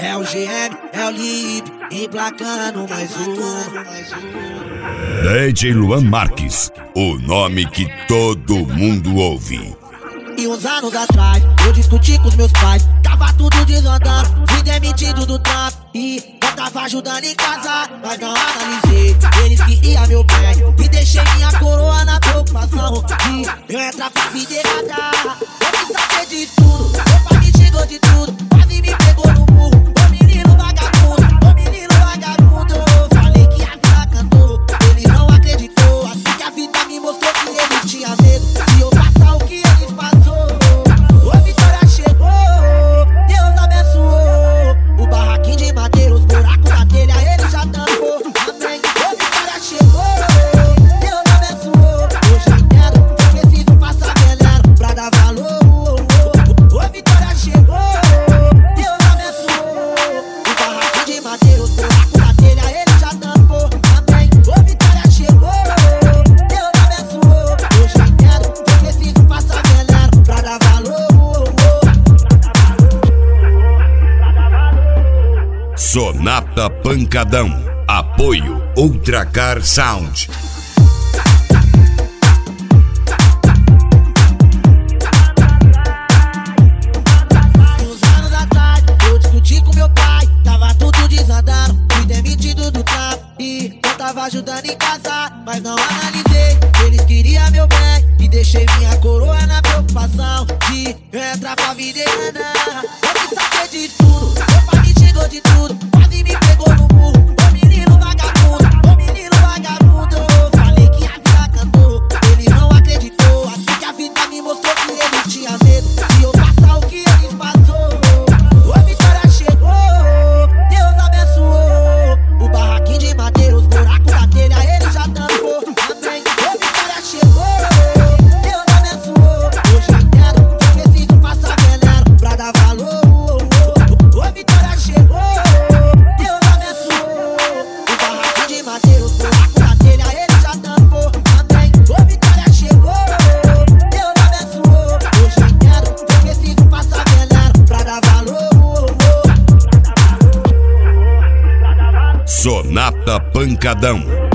É o GM, é o Lip, emplacando mais um. DJ Luan Marques, o nome que todo mundo ouve. E uns anos atrás, eu discuti com os meus pais, tava tudo desandando, fui demitido do trampo e eu tava ajudando em casa, mas não analisei, eles queriam meu bem, e deixei minha coroa na preocupação de eu entrar pra vida errada. Eu quis saber de tudo, meu pai me xingou de tudo, quase me pegou no burro, ô menino vagabundo, ô menino vagabundo. Falei que a vida cantou, ele não acreditou, assim que a vida me mostrou que ele tinha medo de eu passar o que eles passaram. A vitória chegou, Deus abençoou. O barraquinho de madeira, os buracos da telha, ele já tampou. Amém. A vitória chegou, Deus abençoou. Hoje eu entendo, eu preciso passar veneno pra dar valor. A vitória chegou, Deus abençoou. O barraquinho de madeira, os buracos da telha, ele já tampou. Amém. A vitória chegou, Deus abençoou. Hoje eu entendo, eu preciso passar veneno pra dar valor. Sonata Pancadão. Apoio Ultracar Sound. Uns anos atrás, eu discuti com meu pai, tava tudo desandando, fui demitido do trampo e eu tava ajudando em casa, mas não analisei, eles queriam meu bem e deixei minha coroa na preocupação de eu entrar pra vida errada. Eu quis saber de tudo, meu pai me xingou de tudo, quase me pegou no burro, ô menino vagabundo, ô menino vagabundo. Falei que a vida cantou, ele não acreditou, assim que a vida me mostrou que ele tinha medo de eu passar o que eles passou. A vitória chegou, Deus abençoou. O barraquinho de madeira, os buracos da telha, ele já tampou. Amém. A vitória chegou, Deus abençoou. Hoje eu entendo, eu preciso passar veneno pra dar valor. A vitória chegou, Deus abençoou. O barraquinho de madeira, os buracos da telha, ele já tampou. Amém. A vitória chegou, Deus abençoou. Hoje eu entendo, eu preciso passar veneno pra dar valor. Sonata Pancadão.